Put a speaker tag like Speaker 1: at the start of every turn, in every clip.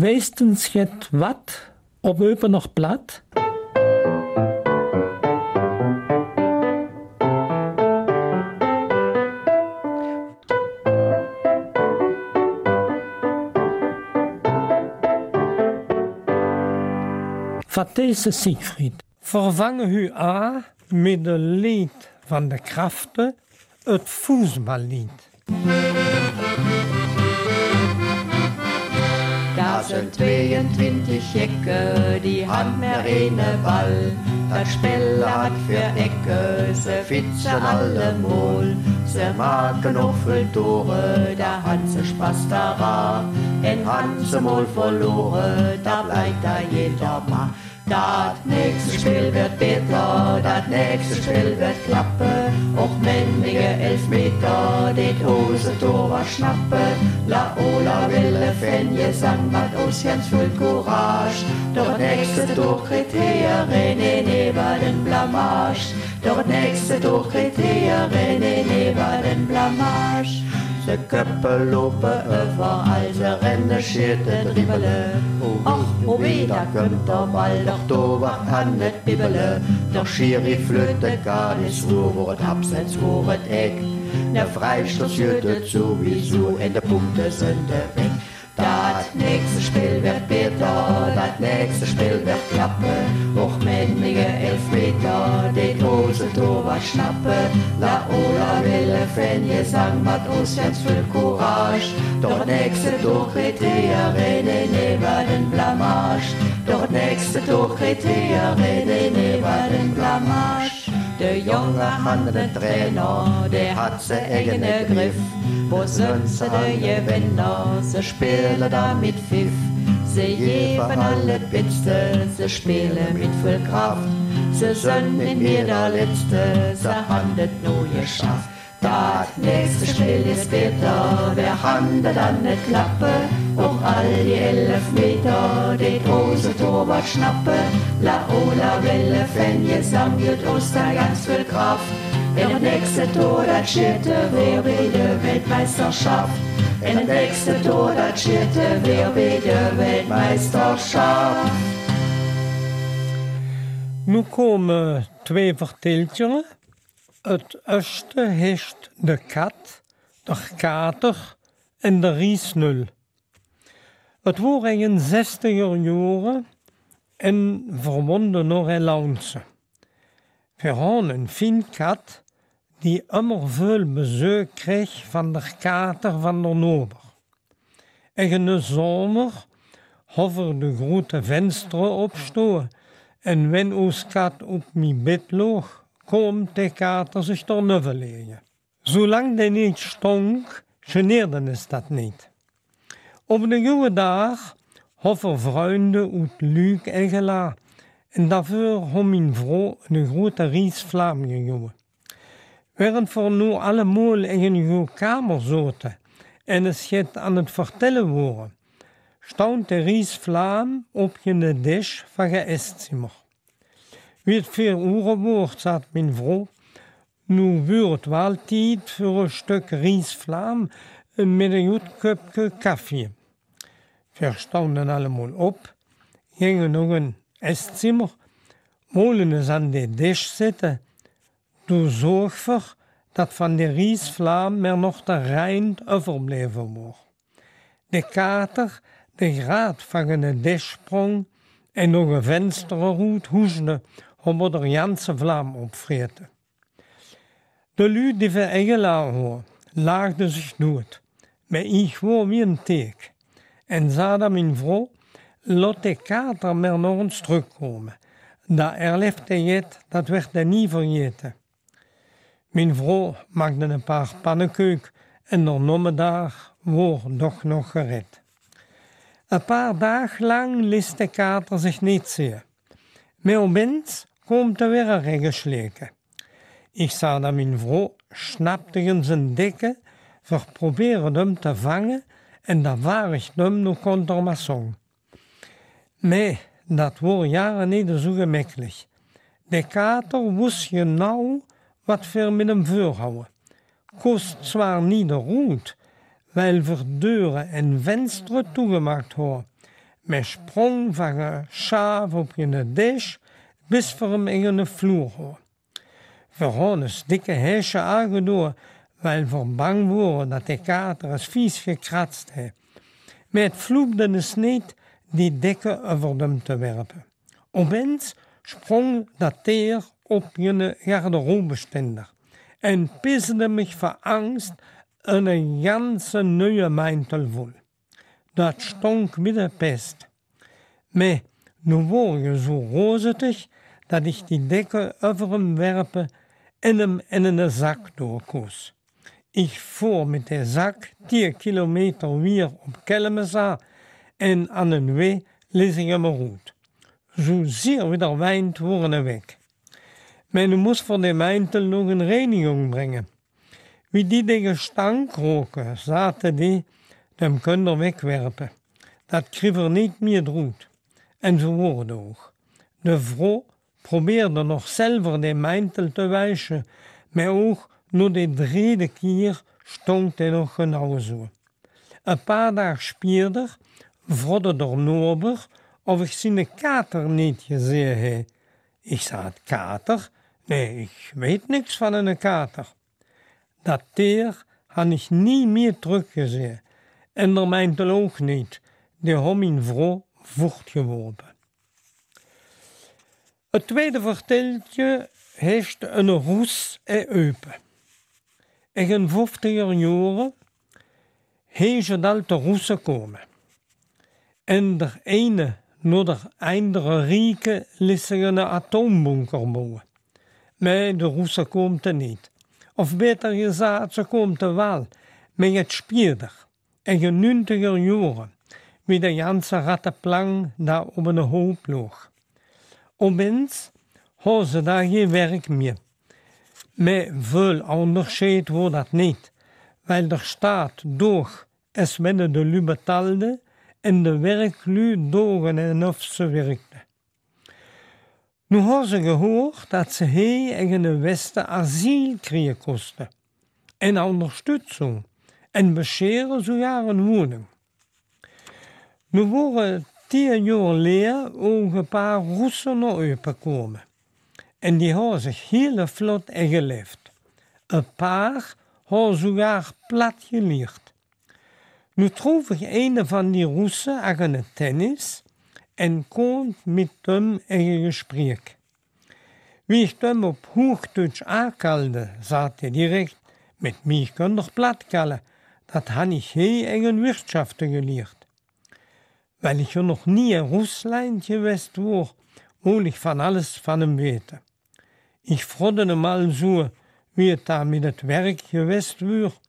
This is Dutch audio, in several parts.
Speaker 1: Meestens het wat op open nog plat. Van deze Siegfried. Vervangen u A met de lied van de krachten, het voetballied.
Speaker 2: Da zijn 22 Hecken, die han maar ene bal. Dat spel had voor Ecke, ze fietsen allemol. Ze maken nog veel toren, daar han ze Spaß daran. En han ze mal verloren, da blijkt da jeder maar. Dat nächste Spiel wird beter, dat nächste Spiel wird klappen. Och männige Elfmeter, dit Hose Tor schnappen. La Ola Wille Fenje sang mat aus ganz viel Courage. Doch nächste Tor kriegt her, René neben den Blamage. Doch nächste Tor kriegt her, René neben den Blamage. De köppen lopen overal, ze rennen, schieten, dribbelen. Och, hoe wee, daar komt de bal nog door, wat aan het bibbelen. De schiri fluit gar niet zo, voor het abseits, voor het ek. De vrijstoot schudt het sowieso, en de punten zijn de weg. Dat nächste Spiel wird beter, dat nächste Spiel wird klappen. Och männige Elfmeter, dit Hose Tor schnappen. La Ola Wille Fenje sang mat aus ganz viel Courage. Doch nächste Tor kriegt her, René neben den Blamage. Doch nächste Tor kriegt her, René neben den Blamage. De jonge handen Trainer, der hat ze eigene Griff. Wo sind ze de Gewinner, ze spelen da mit Pfiff. Ze geben alle Beste, ze spelen mit viel Kraft. Ze sind in mir der Letzte, ze haben det nur geschafft. Dat nächste Spiel ist beter, wer handelt dann nicht klappen. Auch all die 11 Meter, die große Torwart schnappen. La Ola Welle Fenje sang wird aus der ganz viel Kraft. En het nächste Tor, dat schierte weer bij de Weltmeisterschaft. En het nächste Tor, dat schierte weer bij de Weltmeisterschaft.
Speaker 1: Nu komen twee verteltjes. Het eerste heeft de kat, de kater en de riesnul. Het waren in 60er jaren en verwonden nog in Launse. We hadden een fijn kat die immer veel bezoek kreeg van de kater van de Nober. En in de zomer hadden de grote vensteren opstoen en wenn ons kat op mijn bed lag, komt de kater zich er neven leggen. Zolang die niet stonk, geneerde het dat niet. Op de jonge dag hadden vrienden uit Luik en Gela. En daarvoor had mijn vrouw een grote riesvlaam gegeven. Während we nu allemaal in een kamer zaten en het schip aan het vertellen waren, stond de riesvlaam op de dish van het eetzimmer. Wie het 4 uur wordt, zat mijn vrouw, nu wordt het wel tijd voor een stuk riesvlaam met een goed kopje koffie. We stonden allemaal op, gingen nog een eetzimmer, wollen eens aan de dish zitten. Toen zorg voor dat van de riesvlaam er nog de reind overbleven wordt. De kater, de graad van de dish sprong en nog een vensterroet hoesde om er de ganse vlam opvreten. De lui die we eigelaar hoor, laagde zich dood, maar ik wou wie een teek. En zei dat mijn vrouw, laat de kater maar nog eens terugkomen. Dat erleefde het, dat werd hij niet vergeten. Mijn vrouw maakte een paar pannenkoek en de namiddag wordt toch nog gered. Een paar dagen lang liet de kater zich niet zien. Maar opeens komt er weer een regensleken. Ik zag dat mijn vrouw snapte in zijn dikke, probeerde hem te vangen en dat waarigde hem nog onder mijn zong. Maar dat wordt jaren niet zo gemakkelijk. De kater wist genau wat we met hem voorhouden. Kost zwaar niet de roet, weil we deuren en vensteren toegemaakt hadden. Me sprong van een schaaf op je desch, bis voor hem in de vloer hoor. We hadden een dikke hesje aangedoen, weil we bang waren dat de kater het vies gekratst had. Maar het vloepte dus niet die dekken over hem te werpen. Opeens sprong dat teer op je garderobestender en piste mich voor angst een ganze nieuwe mantel vol. Dat stonk wie de pest. Maar nu word je zo rozetig dat ik die dekken over hem werpen en hem in een zak doorkoos. Ik voer met de zak 10 kilometer weer op Kelmesa en aan een weg lees ik hem uit. Zo zeer weer wijnt worden weg. Maar nu moest voor de mantel nog een reinigung brengen. Wie die de gestank roken, zaten die, dem kunnen wegwerpen. Dat kreeg er niet meer droet. En zo wordt ook. De vrouw probeerde nog zelf de mantel te wijzen, maar ook nu de derde keer stond hij nog genauso. Een paar dagen spierder vroeg de Nober of ik zijn kater niet gezien heb. Ik zei, kater? Nee, ik weet niks van een kater. Dat teer had ik niet meer teruggezien. En de mantel ook niet. Die had mijn vrouw voortgeworpen. Het tweede verteltje heeft een roes en eupen. In een 50er jaren heeft het al te roesen komen. En de ene naar de andere rieken liet een atoombunker bouwen. Maar de Russen komt er niet. Of beter gezegd, ze komt er wel, maar het spierder. In de 90er jaren, wie de ganze rattenplan daar op een hoop lag. Opeens hadden ze daar geen werk meer. Maar veel onderscheid wordt dat niet, weil er staat door es werden de lui betaalde en de werklui dogen en of ze werkten. Nu hadden ze gehoord dat ze hier in de Westen asiel krijgen kosten. En ondersteuning. En bescheren zo jaar een woning. Nu waren 10 jaar leer ook een paar Russen naar Eupen komen. En die hadden zich heel vlot ingeleefd. Een paar hadden sogar plat geleerd. Nu trof ik een van die Russen aan het tennis en kon met hem in gesprek. Wie ik hem op Hoogduits aankalde, zei hij direct, met mij kan nog plat kallen, dat had ik hier in een wirtschaften geleerd. Weil ik er nog niet in Rusland geweest was, wil ik van alles van hem weten. Ik vroeg hem al zo, wie het daar met het werk geweest was.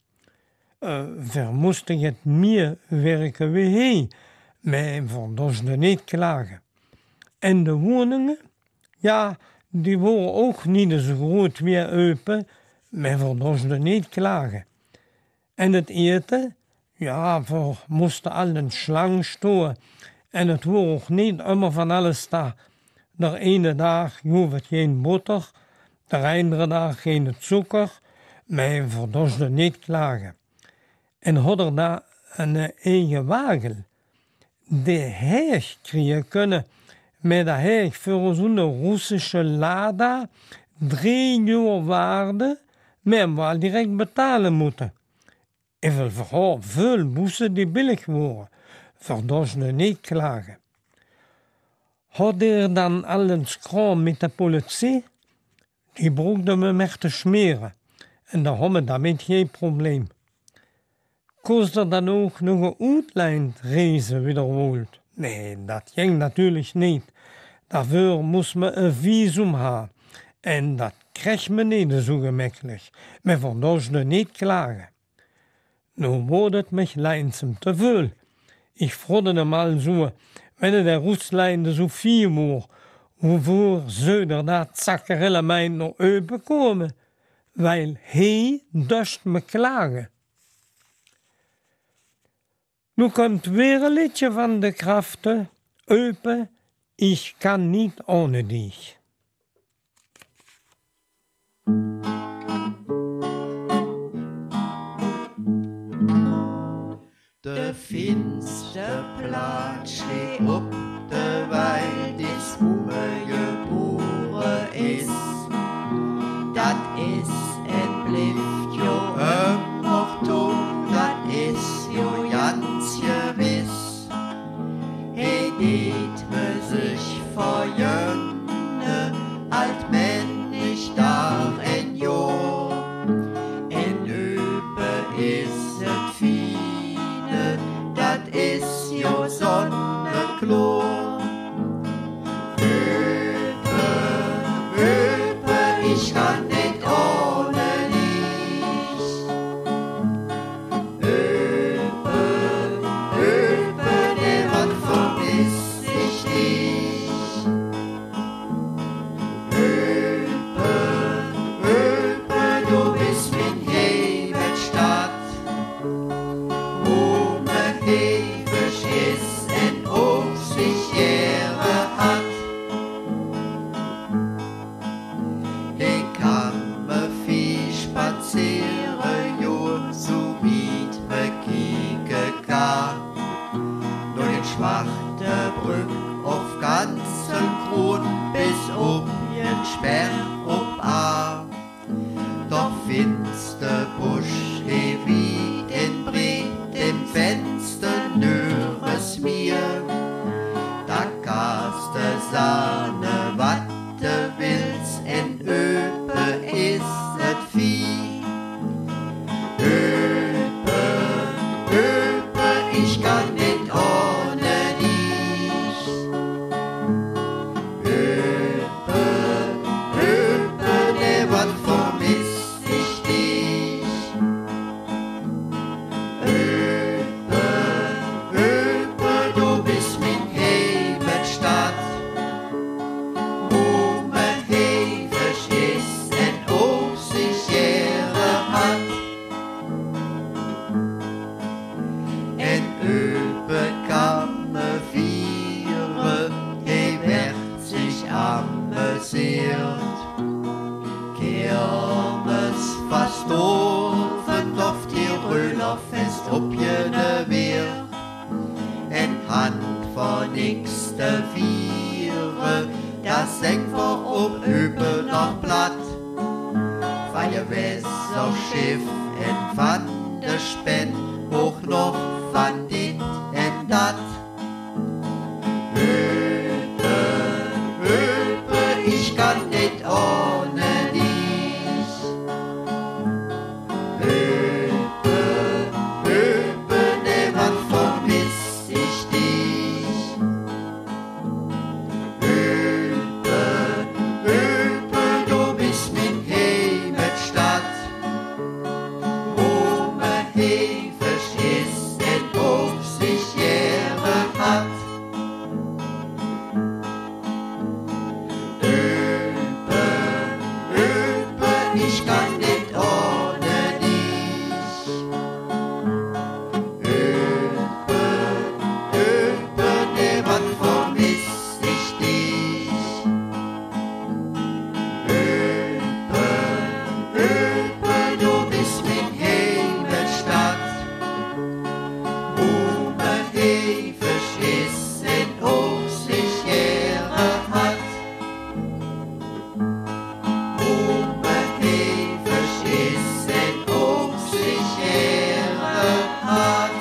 Speaker 1: We moesten het meer werken wie hij, maar we dorsten niet klagen. En de woningen, ja, die waren ook niet zo groot wie Eupen, maar we dorsten niet klagen. En het eten, ja, we moesten al een slang storen. En het was ook niet immer van alles daar. De ene dag hoefde het geen boter, de andere dag geen suiker, maar we dorsten niet klagen. En hadden daar een eigen wagen. De heeg kregen kunnen, met de heeg voor zo'n Russische Lada 3 jaar waarde, maar we al direct betalen moeten. En we hadden veel bussen die billig waren, waardoor ze niet klagen. Had er dan al een schram met de politie? Die broekte me mee te smeren. En dan hadden we daarmee geen probleem. Kost er dan ook nog een uitlandreizen wiederholt? Nee, dat ging natuurlijk niet. Daarvoor moest me een visum hebben. En dat kreeg me niet zo gemakkelijk. Maar vandaar ze niet klagen. Nu wordt het me leidsam te veel. Ik vroeg hem al zo, wanneer de Russlanden zo veel was, waarvoor zou er dat zakkerelle mij naar Eupen komen? Weil hij dorst me klagen. Nu komt weer een liedje van de krachten. Eupen, ik kan niet ohne dich.
Speaker 2: De finsterste de Platz steh op de Weil, dis geboren is. Dat is en blijft jo noch dumm, dat is jo ganz gewiss. He deed me sich verjönne, alt men ich dar en jo. En öpe is het fine, dat is jo Sonnenklor. Öpe, ich kann nicht ohne dich. Öpe, ne, wann vermiss ich dich? Öpe, du bist min Heimatstadt. Wo me hevisch is en auch sich Ehre hat. Ich kann me viel spazieren, jo, so weit me kieke kann. Nur den schwachte Brück auf ganzen Grund bis den Sperr ob A. Doch finster Busch, wie in Bret im Fenster nüres mir. Da kaste Sahne, wat de willst, en Öpe is et Vieh. Öpe, ich kann nicht ohne dich. Öpe, ne, wat vermiss ich dich. Öpe, du bist min Heimatstadt. Wo me hevisch is en auch sich Ehre hat. En Öpe kann me vieren, he werd sich amüsiert. Kirmes fast offen auf die Röhlerfest ob jene Wehr. En Hand vor nächste Viere, das senkt vor ob Öpe noch platt. Feuerwässer Schiff en van de Spen, hoch noch van dit en dat. Öpe, ich kann nicht ohne dich. Öpe, ne, wann vermiss ich dich. Öpe, du bist min Heimatstadt. Wo me hevisch is en auch sich Ehre hat. Öpe, ich kann nicht ohne dich. Öpe, ne, wann vermiss ich dich. Öpe, du bist min Heimatstadt. Wo me hevisch is en auch sich Ehre hat. Wo me hevisch is en auch sich Ehre hat.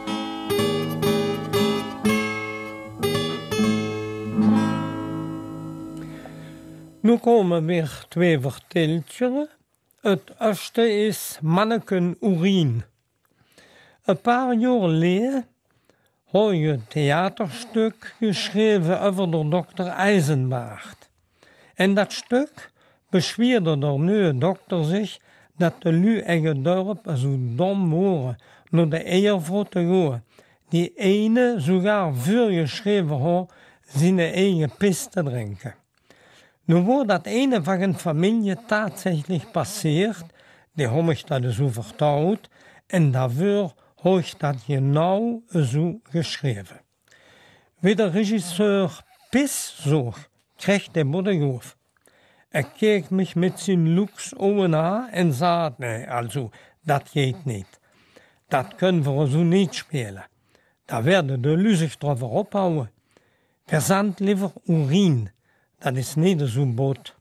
Speaker 1: Nu komen weer twee verteltjes. Het eerste is Manneken Urin. Een paar jaar geleden heb je een theaterstuk geschreven over de dokter Eisenbart. En dat stuk beschwerde de nieuwe dokter zich dat de lui eigen dorp zo dom waren naar de Eiervrouw te gaan, die ene sogar voorgeschreven had zijn eigen pis te drinken. Nu wordt dat ene van een familie tatsächlich passiert, die heb ik dat zo verteld, en daarvoor heb ik dat genau zo geschreven. Wie de regisseur Piss zag, kreeg de moeder af. Keek mich mit zijn Lux ogen aan en zei, nee, also, dat geht niet. Dat kunnen we zo niet spelen. Daar werden de lui zich erover ophouden. Verzand liever urin, dat is niet zo'n boot.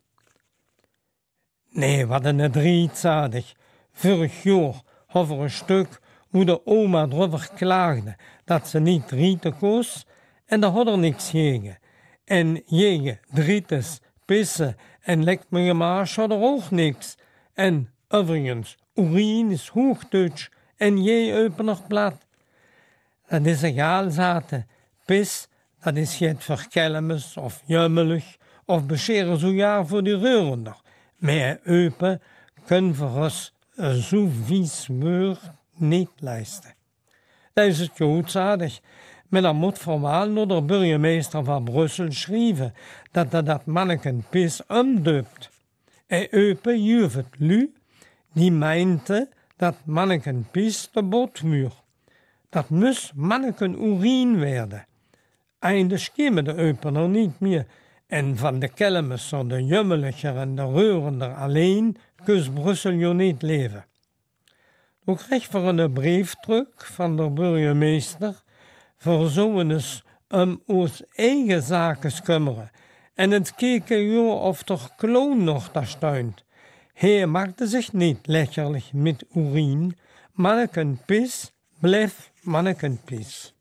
Speaker 1: Nee, wat een drietzadig. Vorig jaar over een stuk hoe de oma erover klaagde dat ze niet rieten koos en daar had er niks tegen. En jege, drietes, pissen en lekt me gemaas had er ook niks. En overigens, urine is Hoogduits en je openig plat. Dat is egal, zaten. Pis, dat is het verkelmes of jummelig of bescheren zo jaar voor die reurender. Maar open kunnen voor ons zo vies woord niet leisten. Dat is het joodzadig. Maar dan moet formaal naar de burgemeester van Brussel schrijven dat manneken pis omdoopt. En open juift lu, die meinte dat manneken pis de botmuur. Dat moest manneken urine werden. Eindelijk kwamen de opener niet meer. En van de kelmesser, de jummeliger en de reurender alleen kus Brussel jo niet leven. Toen kreeg we een brief terug van de burgemeester voor zo'n eens ons eigen zaken kümmeren. En het keken jo of de kloon nog daar steunt. Hij maakte zich niet lächerlich met urine. Manneken pis bleef manneken pis.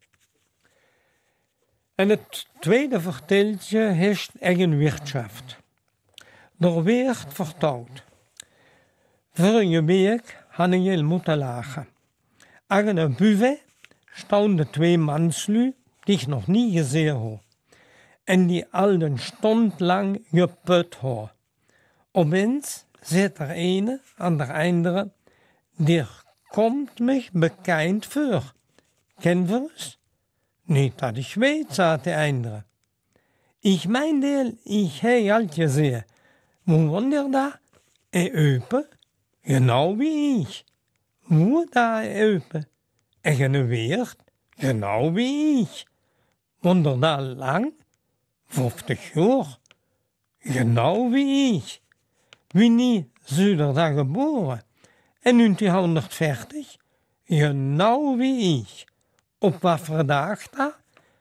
Speaker 1: En het tweede verteltje heeft eigen wirtschaft. Er werd verteld. Vorige week hadden je moeten lachen. Aan een buffet stonden twee manslui die ik nog niet gezien had. En die al een stond lang geput had. Opeens zit er ene aan de andere, die komt me bekend voor. Ken we eens? Niet dat ik weet, zei de andere. Ik mijn deel, ik heb al gezien. Hoe wonder dat? Open? Genau wie ik. Hoe daar open? En weer? Genau wie ik. Wonder dat lang? 50 jaar? Genau wie ik. Wie niet, zuider daar geboren. En 1940? Genau wie ik. Op wat voor dag dat?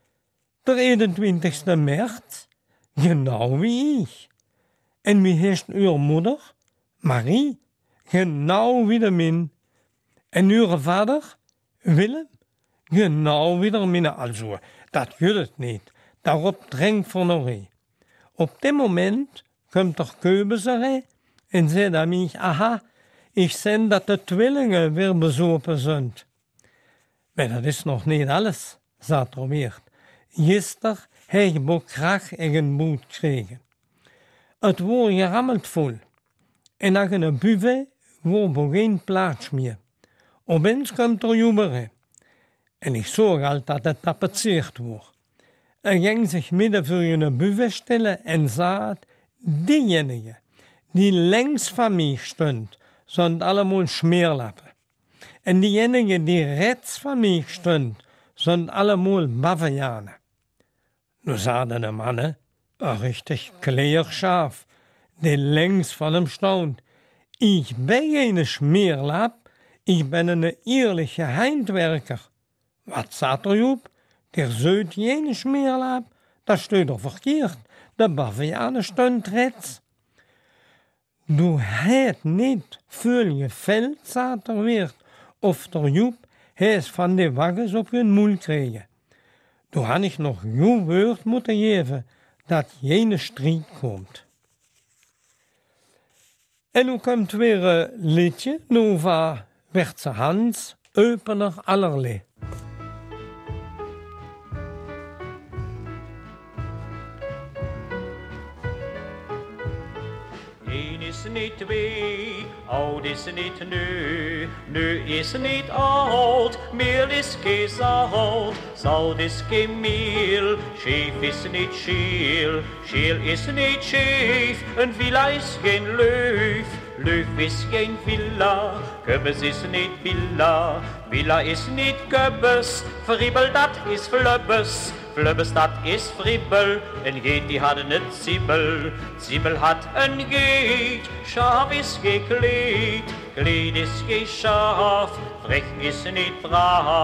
Speaker 1: De 21ste maart? Genau wie ik. En wie heeft uw moeder? Marie? Genau wie de min. En uw vader? Willem? Genau wie de min. Also, dat jut het niet. Daarop dringt voor nog een. Op dit moment komt er Keubezerij en zei aan mij, aha, ik zei dat de tweelingen weer bezopen zijn. Maar dat is nog niet alles, zei er weer. Gisteren heb ik ook graag een boot gekregen. Het was gerammeld vol. En na een buffet was er geen plaats meer. Opeens komt er juberen. En ik zag al dat het tapetseerd was. Hij ging zich midden voor een buffet stellen en zei, diegene die links van mij stond, zijn allemaal smeerlappen. En diegene die rechts van mij stond, zijn allemaal bavianen. Nu zaten de mannen, een richtig kleerschaaf, die links van hem stond. Ik ben geen smeerlap, ik ben een eerlijke handwerker. Wat staat er op? Der zult geen smeerlap, dat staat er verkeerd. De bavianen stond rechts. Du het niet veel geveld, staat er weer, of der Joep heeft van de wagens op hun moel kregen. Toen had ik nog jouw woord moeten geven dat geen strijd komt. En nu komt weer een liedje, nu van Wertse Hans, opener allerlei.
Speaker 3: Is niet twee, oud is niet nu, nu is niet oud, meel is geen zout, zout is geen meel, scheef is niet scheel, scheel is niet scheef, een villa is geen leuf, leuf is geen villa, kubbes is niet villa, villa is niet kubbes, friebel dat is flubbes. Flubbes dat is friebel, en geet die hadden het ziebel. Ziebel had een geet, schaaf is gekleed. Kleed is geen schaaf, vrech is niet braaf.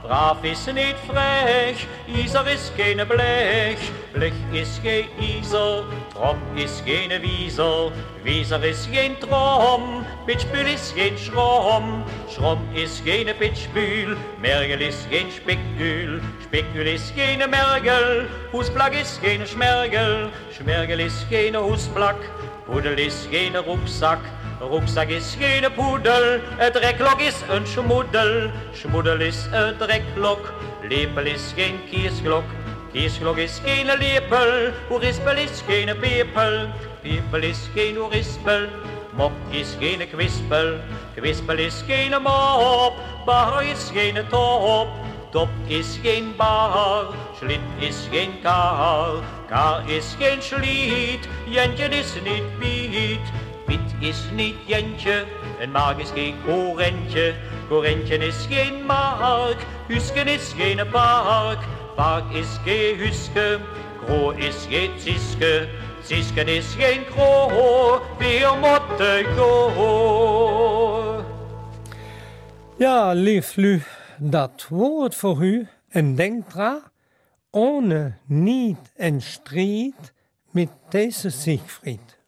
Speaker 3: Brav is niet frech, Iser is geen blech. Blech is geen Iser, Trom is geen Wieser. Wieser is geen Trom, Pitchbühl is geen Schrom. Schrom is geen Pitchbühl, Mergel is geen Spekül. Spekül is geen Mergel, Hoesblak is geen Schmergel. Schmergel is geen Hoesblak, Poedel is geen Roekzak. Roekzak is geen poedel, het dreklok is een schmoedel. Schmoedel is een dreklok, lepel is geen kiesglok. Kiesglok is geen lepel, hoerispel is geen pepel. Pepel is geen hoerispel, mop is geen kwispel. Kwispel is geen mop, bar is geen top. Top is geen bar, slit is geen kar. Kar is geen sliet, Jentje is niet Piet. Piet is niet Jentje, en Mark is geen Corentje. Corentje is geen Mark, Husken is geen park. Park is geen Huske, Gro is geen Siske. Sisken is geen Gro, weer motte go.
Speaker 1: Ja, lieflu, dat woord voor u en denk dra, ohne niet en strijd met deze Siegfried.